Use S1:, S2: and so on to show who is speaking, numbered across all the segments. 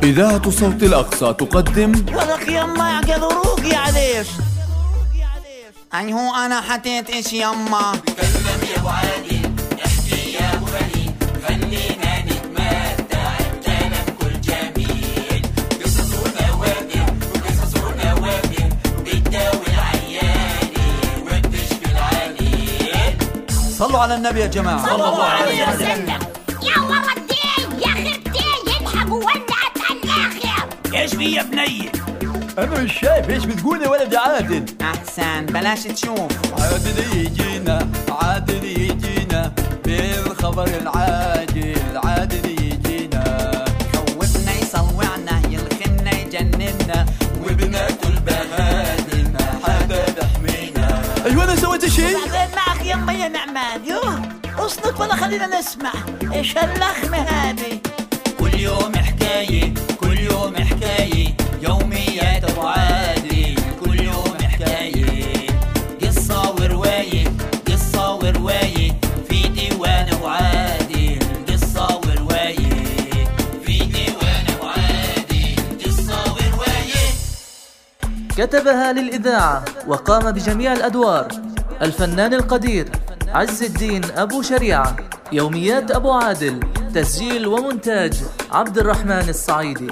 S1: إذاعة صوت الأقصى تقدم
S2: ولك يما يعقدروك يا ليش أي هو أنا حطيت إيش يما
S3: تكلم يا أبو عادل، احكي يا أبو خليل، خلينا نتمتع بكلام كل جميل. قصص ونوادر وقصص ونوادر بتداوي العياني وبتشفي العليل.
S1: صلوا على النبي يا جماعة.
S4: صلى الله عليه وسلم. يا ولدي يا خرتي يلحقوا ولعت على الآخر.
S3: ايش في يا بني؟
S1: أنا مش شايف إيش بتقول يا ولد عادل.
S2: أحسن بلاش تشوف.
S1: عادل يجينا عادل يجينا بالخبر العاجل، عادل يجينا
S2: خوفنا يصوعنا يلخنا يجننا
S1: وبناكل بهادل ما حدا بحمينا. أيوة أنا سويت شيء؟
S2: بعدين معك يما يا نعمان. يوه اصنت ولا خلينا نسمع ايش هاللخمة هذه.
S3: كل يوم حكاية كل يوم حكاية، يوميات أبو عادل كل يوم حكاية. قصة ورواية قصة ورواية في ديوان أبو عادل. قصة ورواية في ديوان أبو عادل. قصة ورواية.
S5: كتبها للإذاعة وقام بجميع الأدوار الفنان القدير عز الدين أبو شريعة. يوميات أبو عادل، تسجيل ومونتاج عبد الرحمن الصعيدي.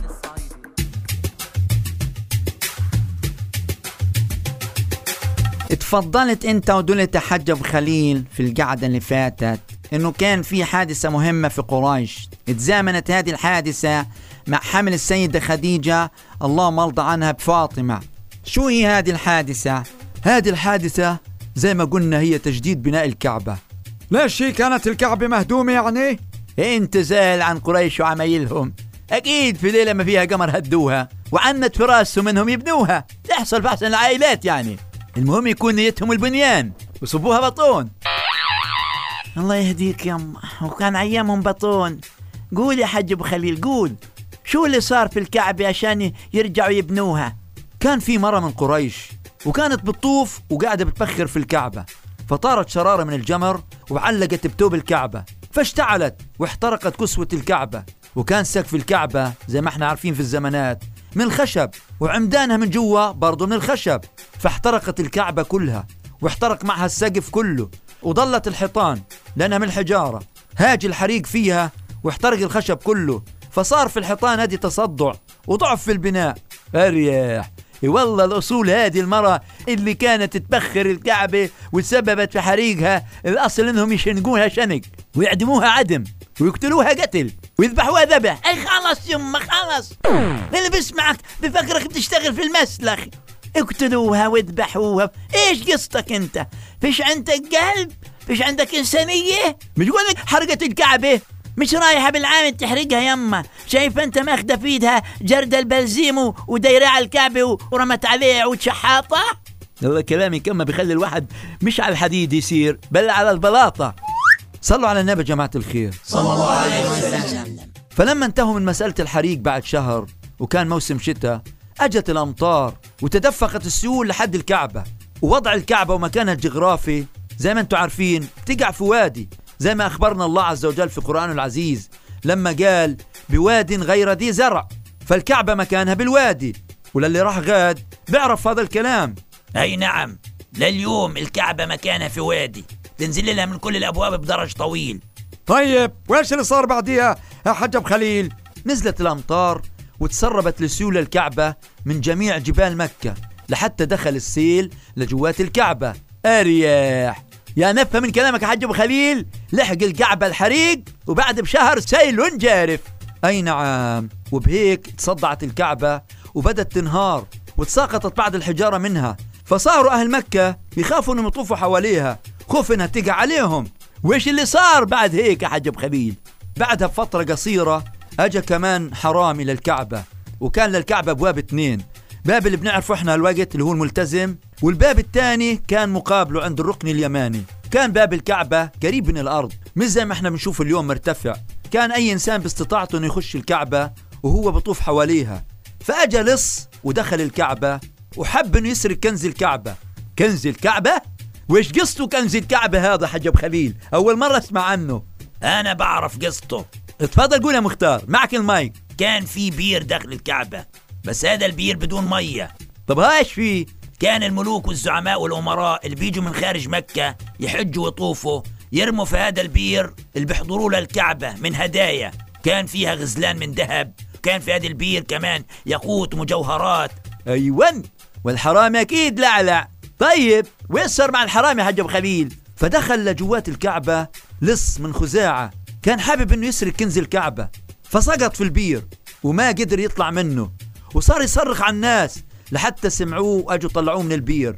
S2: اتفضلت انت ودولة حج ابو خليل في القعدة اللي فاتت انه كان في حادثة مهمة في قريش. اتزامنت هذه الحادثة مع حمل السيدة خديجة اللهم ارضى عنها بفاطمة. شو هي هذه الحادثة؟
S1: هذه الحادثة زي ما قلنا هي تجديد بناء الكعبة. ليش هي كانت الكعبة مهدومة يعني؟
S2: انت زال عن قريش وعمايلهم. اكيد في ليلة ما فيها قمر هدوها وعنت في راسهم انهم يبنوها. تحصل في احسن العائلات يعني. المهم يكون نيتهم البنيان وصبوها بطون. الله يهديك يما، وكان ايامهم بطون. قول يا حج ابو خليل قول، شو اللي صار في الكعبة عشان يرجعوا يبنوها؟
S1: كان في مرة من قريش وكانت بتطوف وقاعدة بتبخر في الكعبة، فطارت شرارة من الجمر وعلقت بتوب الكعبة فاشتعلت واحترقت كسوة الكعبة. وكان سقف الكعبة زي ما احنا عارفين في الزمانات من الخشب وعمدانها من جوا برضو من الخشب، فاحترقت الكعبة كلها واحترق معها السقف كله، وضلت الحيطان لأنها من الحجارة هاج الحريق فيها واحترق الخشب كله، فصار في الحيطان هذه تصدع وضعف في البناء. أريح والله الأصول هذه المرة اللي كانت تبخر الكعبة وتسببت في حريقها الأصل إنهم يشنقوها شنق ويعدموها عدم ويقتلوها قتل ويذبحوها ذبح. أي خلاص يما خلاص، اللي بسمعك بفكرك بتشتغل في المسلخ. اقتلوها وذبحوها. ايش قصتك انت؟ فيش عندك قلب؟ فيش عندك إنسانية؟ مش قولك حرقت الكعبة؟ مش رايحة بالعام تحرقها يما؟ شايفة انت ماخدة في ايدها جرد البلزيم ودايرة على الكعبة ورمت عليه عود شحاطة؟ والله كلامي كما بيخلي الواحد مش على الحديد يسير بل على البلاطة. صلوا على النبي جماعة الخير
S3: صلى الله عليه وسلم.
S1: فلما انتهوا من مسألة الحريق بعد شهر وكان موسم شتاء، أجت الأمطار وتدفقت السيول لحد الكعبة. ووضع الكعبة ومكانها الجغرافي زي ما انتم عارفين تقع في وادي، زي ما أخبرنا الله عز وجل في قرآنه العزيز لما قال بواد غير ذي زرع، فالكعبة مكانها بالوادي. وللي راح غاد بيعرف هذا الكلام.
S3: أي نعم، لليوم الكعبة مكانها في وادي تنزل لها من كل الأبواب بدرج طويل.
S1: طيب وإيش اللي صار بعديها يا حج أبو خليل؟ نزلت الأمطار وتسربت لسيول الكعبة من جميع جبال مكة لحتى دخل السيل لجوات الكعبة. أريح يا نفهم من كلامك يا حج أبو خليل، لحق الكعبة الحريق وبعد بشهر سيل ونجارف. أي نعم، وبهيك تصدعت الكعبة وبدت تنهار وتساقطت بعض الحجارة منها، فصاروا أهل مكة يخافوا أنهم يطوفوا حواليها خوف أنها تقع عليهم. وإيش اللي صار بعد هيك يا حج أبو خليل؟ بعدها بفترة قصيرة أجا كمان حرام إلى الكعبة، وكان للكعبة أبواب 2، باب اللي بنعرفه إحنا الوقت اللي هو الملتزم، والباب الثاني كان مقابله عند الركن اليماني. كان باب الكعبة قريب من الأرض مش زي ما إحنا بنشوف اليوم مرتفع، كان أي إنسان باستطاعته أنه يخش الكعبة وهو بطوف حواليها. فأجا لص ودخل الكعبة وحب أنه يسرق كنز الكعبة. كنز الكعبة؟ وإيش قصته كنز الكعبة هذا حج أبو خليل؟ أول مرة أسمع عنه.
S3: أنا بعرف قصته.
S2: اتفضل قول يا مختار، معك المايك.
S3: كان في بير داخل الكعبة، بس هذا البير بدون مية.
S2: طب هاش فيه؟
S3: كان الملوك والزعماء والأمراء اللي بيجوا من خارج مكة يحجوا ويطوفوا يرموا في هذا البير اللي بيحضروا للكعبة من هدايا، كان فيها غزلان من ذهب، كان في هذا البير كمان ياقوت ومجوهرات.
S2: أيوان، والحرامي أكيد لعلع. طيب وين صار مع الحرامي يا حاج أبو خليل؟
S1: فدخل لجوات الكعبة لص من خزاعة، كان حابب انه يسرق كنز الكعبة، فسقط في البير وما قدر يطلع منه، وصار يصرخ على الناس لحتى سمعوه واجوا طلعوه من البير.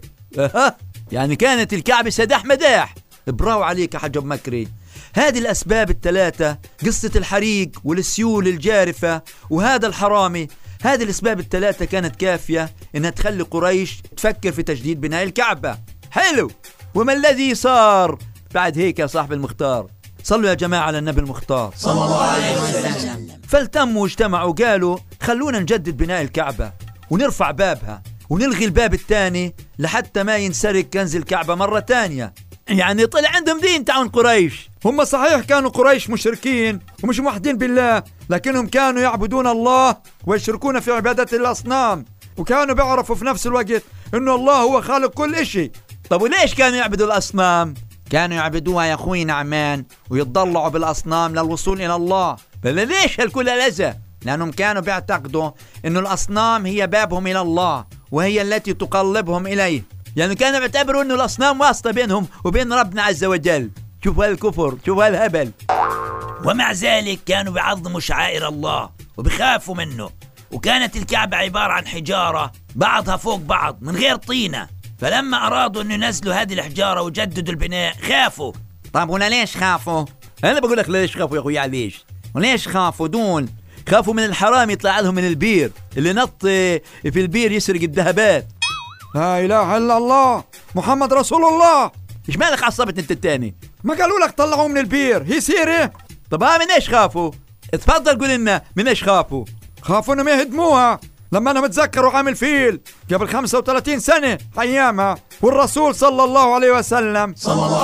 S2: يعني كانت الكعبة سداح مداح.
S1: براو عليك يا حاج أبو مكري. هذه الأسباب الثلاثة، قصة الحريق والسيول الجارفة وهذا الحرامي، هذه الأسباب الثلاثة كانت كافية إنها تخلي قريش تفكر في تجديد بناء الكعبة.
S2: حلو، وما الذي صار بعد هيك يا صاحب المختار؟
S1: صلوا يا جماعة على النبي المختار
S3: صلى الله عليه وسلم.
S1: فالتموا واجتمعوا وقالوا خلونا نجدد بناء الكعبة ونرفع بابها ونلغي الباب الثاني لحتى ما ينسرق كنز الكعبة مرة تانية.
S2: يعني طلع عندهم دين تعون قريش.
S6: هم صحيح كانوا قريش مشركين ومش موحدين بالله، لكنهم كانوا يعبدون الله ويشركون في عبادة الأصنام، وكانوا بيعرفوا في نفس الوقت إنه الله هو خالق كل إشي.
S2: طب وليش كانوا يعبدوا الأصنام؟
S1: كانوا يعبدوها يا أخوي نعمان ويتضلعوا بالأصنام للوصول إلى الله.
S2: بل ليش هالكل الأذى؟
S1: لأنهم كانوا بيعتقدوا إنه الأصنام هي بابهم إلى الله وهي التي تقلبهم إليه.
S2: يعني كانوا بيعتبروا إنه الأصنام واسطة بينهم وبين ربنا عز وجل. شوف هالكفر، شوف هالهبل.
S3: ومع ذلك كانوا بيعظموا شعائر الله وبيخافوا منه، وكانت الكعبة عبارة عن حجارة بعضها فوق بعض من غير طينة، فلما أرادوا أن ينزلوا هذه الحجارة وجددوا البناء خافوا.
S1: طب ولا ليش خافوا؟
S2: أنا بقول لك ليش خافوا يا أخوي. عليش
S1: وليش خافوا دول؟
S2: خافوا من الحرام يطلع لهم من البير اللي نط في البير يسرق الذهبات.
S6: لا إله إلا الله محمد رسول الله.
S2: إيش مالك عصبت أنت التاني؟
S6: ما قالوا لك طلعوه من البير هي سيرة؟
S2: طب من إيش خافوا؟ اتفضل قول لنا من إيش خافوا؟
S6: خافوا إنهم يهدموها. لما أنا متذكر عام الفيل قبل 35 سنة أيامها، والرسول صلى الله عليه وسلم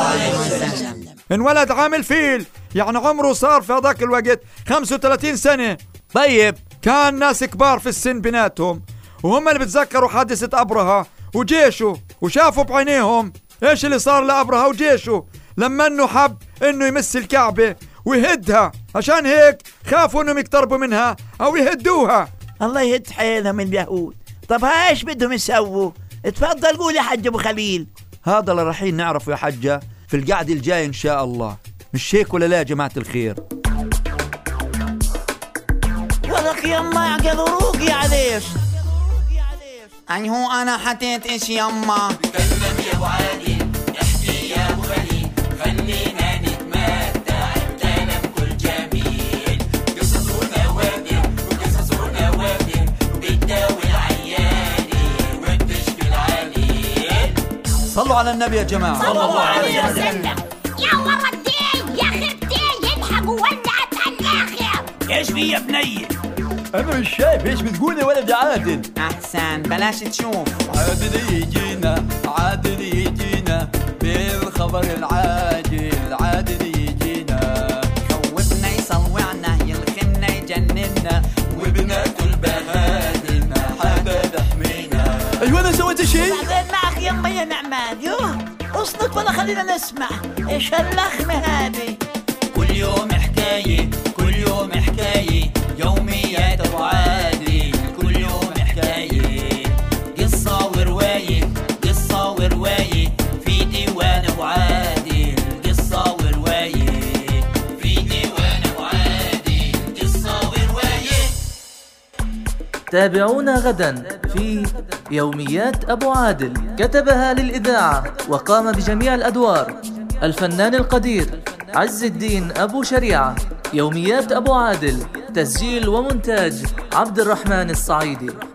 S6: انولد عام الفيل، يعني عمره صار في هذاك الوقت 35 سنة.
S2: طيب
S6: كان ناس كبار في السن بيناتهم، وهم اللي بتذكروا حادثة أبرهة وجيشه، وشافوا بعينيهم إيش اللي صار لأبرهة وجيشه لما إنه حب إنه يمس الكعبة ويهدها. عشان هيك خافوا إنهم يقتربوا منها أو يهدوها.
S2: الله يهد حيلهم اليهود. طب ايش بدهم يسووا؟ اتفضل قول يا حج ابو خليل.
S1: هذا اللي رايحين نعرفه يا حجة في القعدة الجاي ان شاء الله. مش هيك ولا لا يا جماعة الخير؟
S2: ولك يما يعقل روقي عليش.
S1: يعني هو انا حطيت ايش يما؟
S7: تكلم يا ابو عادل، احكي يا ابو خليل، خلينا نتمتع بكلام كل جميل. قصص ونوادر وقصص ونوادر بتداوي العياني وبتشفي العليل.
S1: صلوا على النبي يا جماعة
S3: صلى الله عليه وسلم.
S4: يا ولدي يا خرتي يلحقوا ولعت على الآخر.
S3: ايش في يا بني؟
S2: انا مش شايف ايش بتقول يا ولد عادل.
S1: احسن بلاش تشوف.
S2: عادل يجينا، عادل يجينا بالخبر العاجل، عادل يجينا
S1: خوفنا يصوعنا يلخمنا يجننا
S2: وبناكل البهادل ما حدا تحمينا. ايوه انا سويت شيء؟
S3: بعدين معك يما يا نعمان. يوه اصدق ولا خلينا نسمع ايش هاللخمة هذه.
S7: كل يوم حكاية، كل يوم حكاية، يوميات ابو عادل، كل يوم حكاية، قصة ورواية، قصة ورواية في ديوان ابو عادل، قصة ورواية في ديوان ابو عادل، قصة ورواية.
S5: تابعونا غدا في يوميات أبو عادل. كتبها للإذاعة وقام بجميع الأدوار الفنان القدير عز الدين أبو شريعة. يوميات أبو عادل، تسجيل ومونتاج عبد الرحمن الصعيدي.